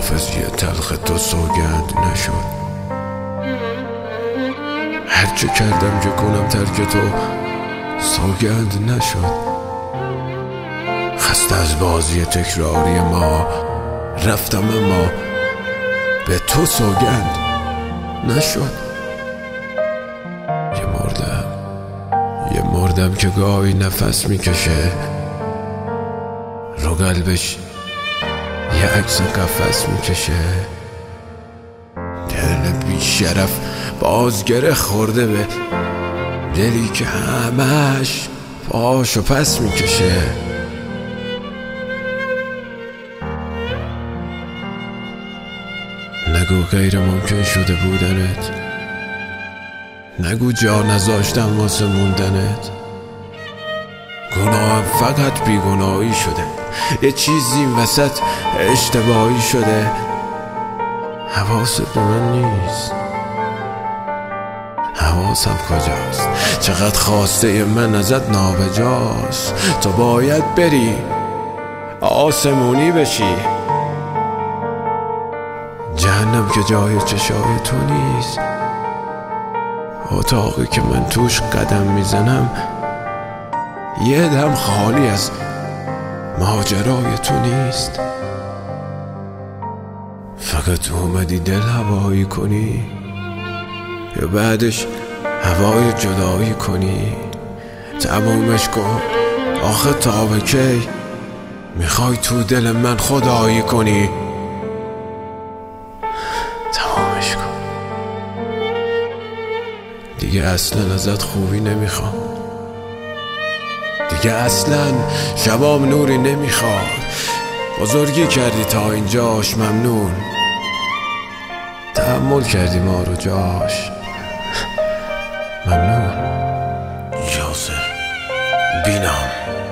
حافظی تلخ تو سوگند نشد. هرچه کردم که کنم ترک تو سوگند نشد. خسته از بازی تکراری ما رفتم اما به تو سوگند نشد. یه مردم که گاهی نفس میکشه، رو قلبش یه عکس قفس میکشه. دل بی شرف بازگره خورده به دلی که همش پاشو پس میکشه. نگو غیر ممکن شده بودنت، نگو جا نذاشتم واسه موندنت. گناهم فقط بیگناهی شده، یه چیزی این وسط اشتباهی شده. حواست به من نیست، حواسم کجاست؟ چقدر خواسته من ازت نابجاست. تو باید بری آسمونی بشی، جهنم که جای چشای تو نیست. اتاقی که من توش قدم میزنم یه دم خالی از ماجرای تو نیست. فقط اومدی دل هوایی کنی یا بعدش هوای جدایی کنی؟ تمومش کن آخه تا به کی میخوای تو دل من خدایی کنی؟ تمامش کن دیگه، اصلا ازت خوبی نمیخوام، دیگه اصلا شبام نوری نمیخواد. بزرگی کردی تا اینجاش ممنون، تحمل کردی ما رو جاش ممنون. یاسر بینام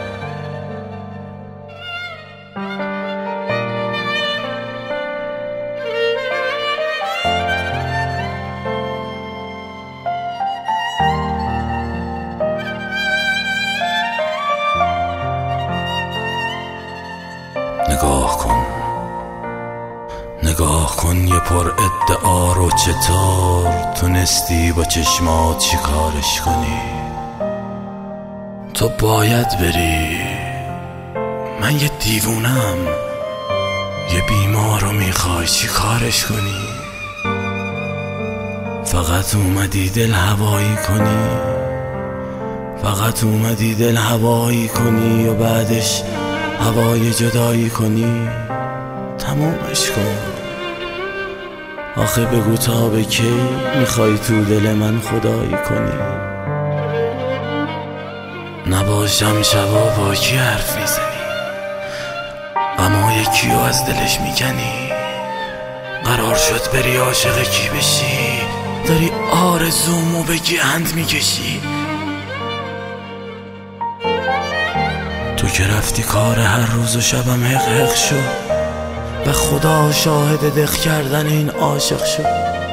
نگاه کن یه پر ادعا رو چطور تونستی با چشمات چی کارش کنی؟ تو باید بری، من یه دیوونم، یه بیمار رو میخوای چی کارش کنی؟ فقط اومدی دل هوایی کنی، فقط اومدی دل هوایی کنی و بعدش هوای جدایی کنی. تمومش کن آخه بگو تا به کی میخوای تو دل من خدایی کنی؟ نباشم شبا با کی حرف میزنی، غمای کیو از دلش میکنی؟ قرار شد بری عاشق کی بشی؟ داری آرزومو به گند میکشی. تو که رفتی کار هر روز و شبم حق حق شد و خدا شاهد دق کردن این عاشق شد.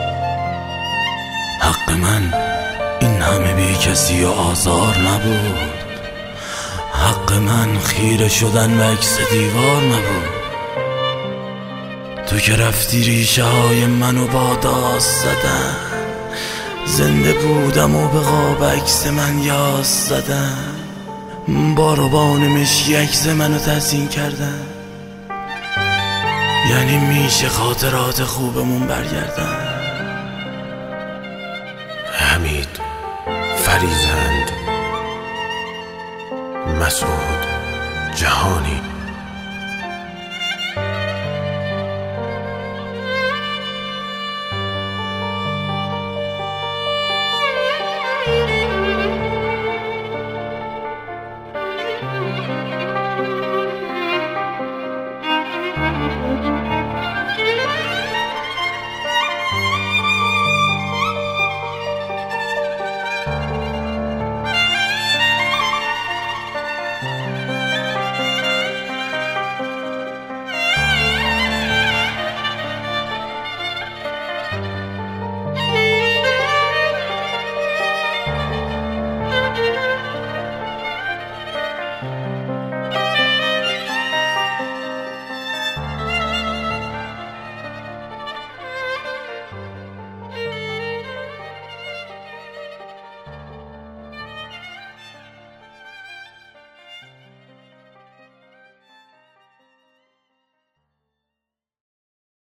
حق من این همه بی کسی و آزار نبود، حق من خیره شدن و عکس دیوار نبود. تو که رفتی ریشه های منو با داست زدن، زنده بودم و به قاب عکس من یاس زدن. با روبان مشکی عکس منو تزیین کردن، یعنی میشه خاطرات خوبمون برگردن. حمید فریزند، مسعود جهانی.